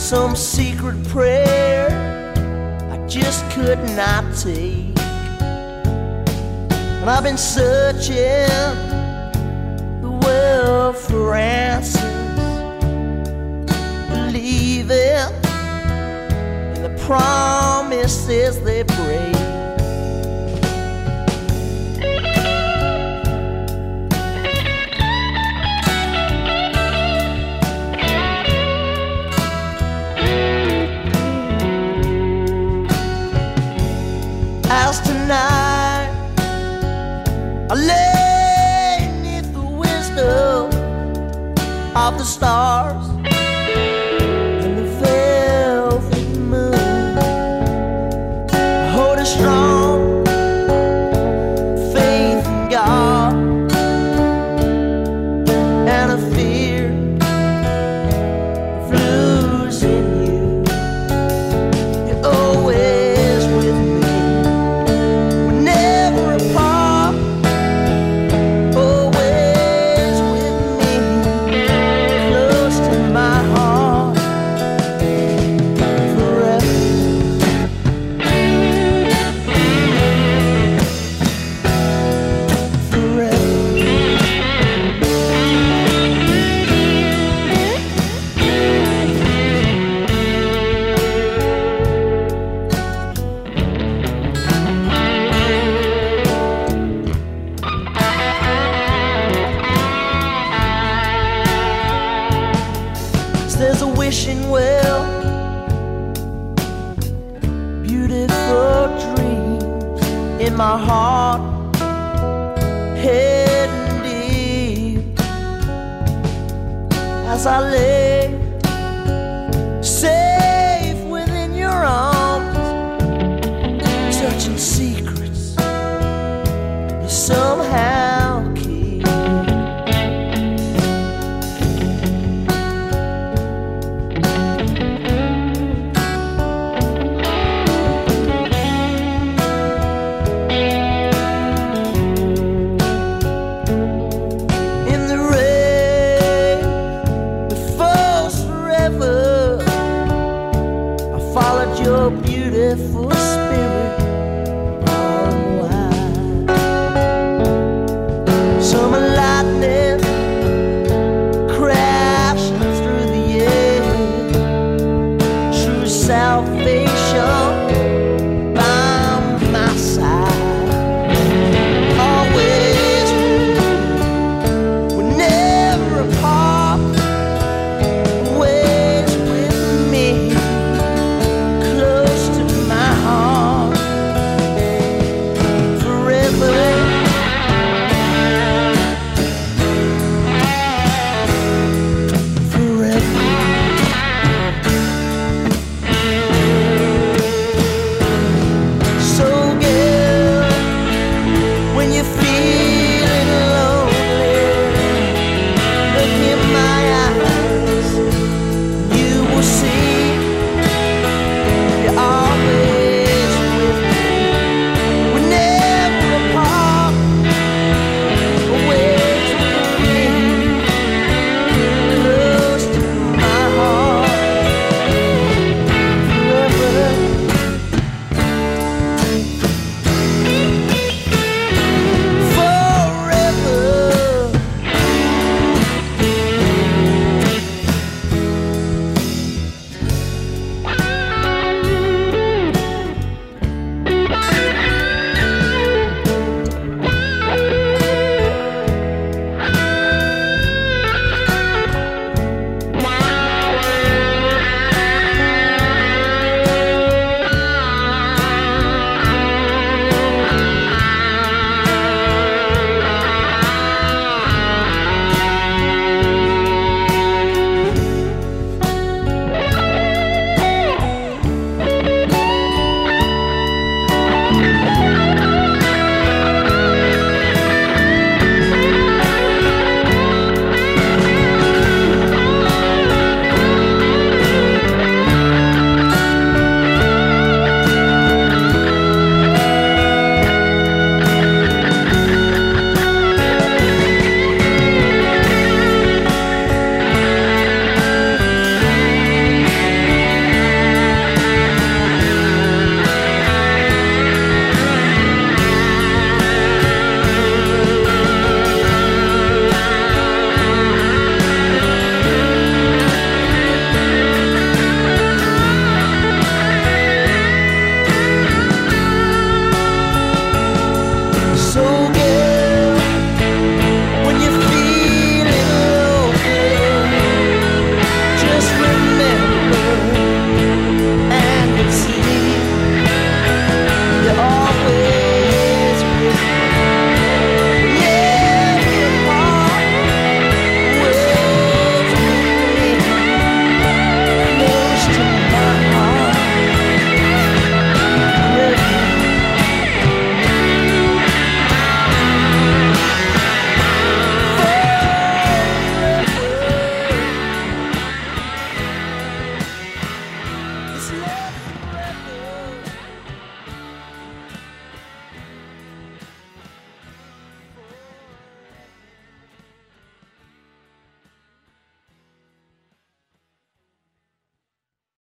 some secret prayer I just could not take. And I've been searching the world for answers, believing in the promises they break. As tonight I lay beneath the wisdom of the stars and the velvet moon, I hold a strong faith in God and a fear of losing you. You're always with me. There's a wishing well, beautiful dreams in my heart, hidden deep. As I lay safe within your arms, touching secrets you somehow keep. Followed your beautiful spirit all the while. so